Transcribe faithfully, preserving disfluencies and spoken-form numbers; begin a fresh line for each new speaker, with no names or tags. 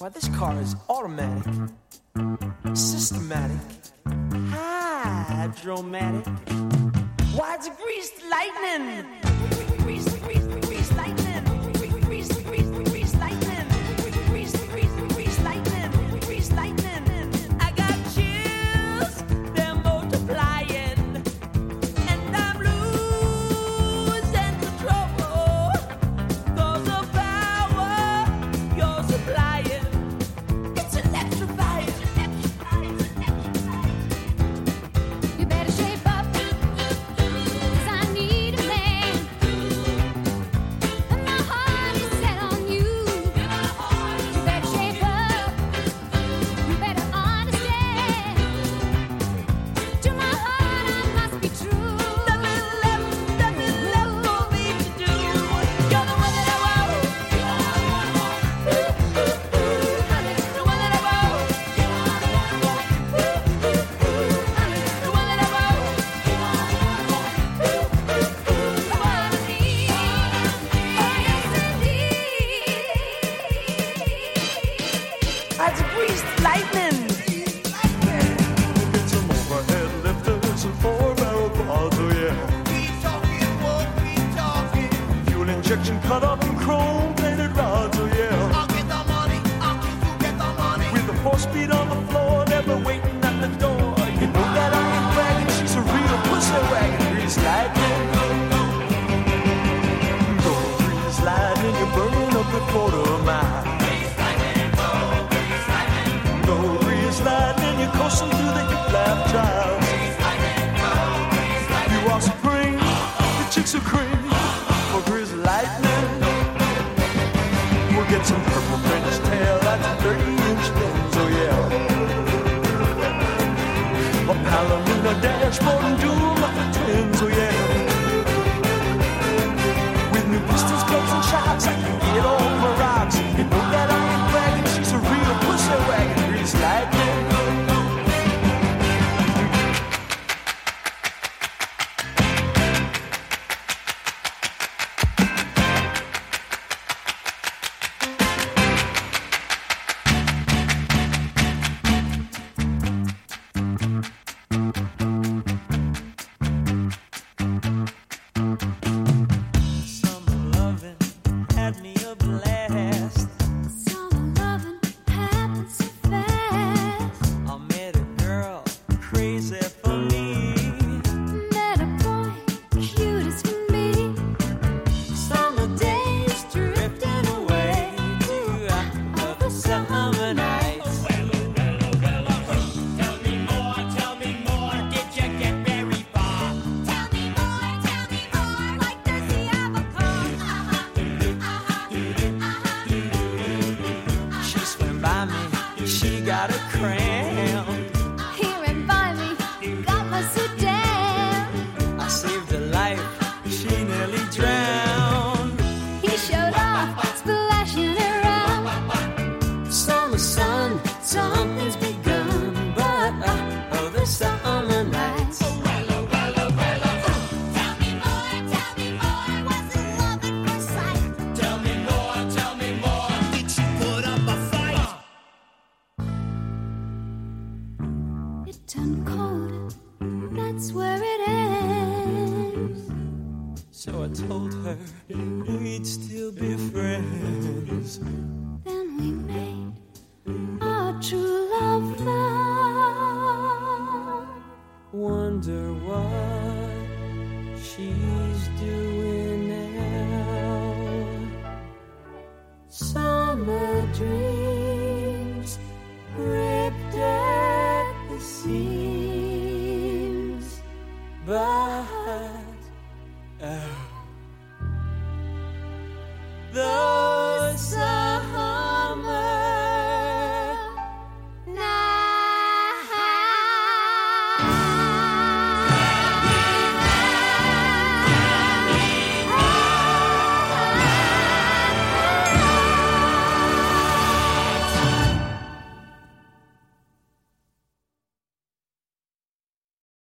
Why, this car is automatic, systematic, hydromatic. Why, it's greased lightning. Grease, grease, grease lightning. Grease, grease, grease lightning. Grease, grease, grease lightning. Grease lightning. I got chills, they're multiplying, and I'm losing control. 'Cause the power you're supplying, it's electrifying.
You better shape up, 'cause I need a man. And my heart is set on you. You better shape up, you better understand. To my heart I must be true.
Nothing left, nothing left for me to do. You're the one that I want. The one that I want. The one that I want. That's greased lightning.
Get some overhead lifters and four-barrel quads, oh yeah.
Keep talking, won't keep talking.
Fuel injection cut up in chrome-plated rods, oh yeah.
I'll get the money, I'll get you get the money.
With the four-speed on the floor, never waiting at the door. You know that I ain't bragging, she's a real pussy wagon. Grease lightning. Go grease lightning, you're burning up the quarter mile. Go grease lightning, you're coasting through the hip-lap trials. You are supreme, the chicks are cream. For grease lightning, we'll get some purple French tail, that's thirty-inch fins, oh yeah. A Palomino dashboard and dual muffin twins, oh yeah. With new pistols, clubs, and shocks, I can get all my rocks. You know that I ain't bragging, she's a real pussy wagon. Grease lightning. Summer loving had me a blast.
Summer loving happens so fast.
I met a girl crazy for me.
Met a boy cute as can be.
Summer days drifting away to other summer nights.
Tell me more, tell me more. Did you get very far?
Tell me more, tell me more. Like does he have a car? Uh-huh, uh-huh, uh-huh.
She swam by me, she got a cramp.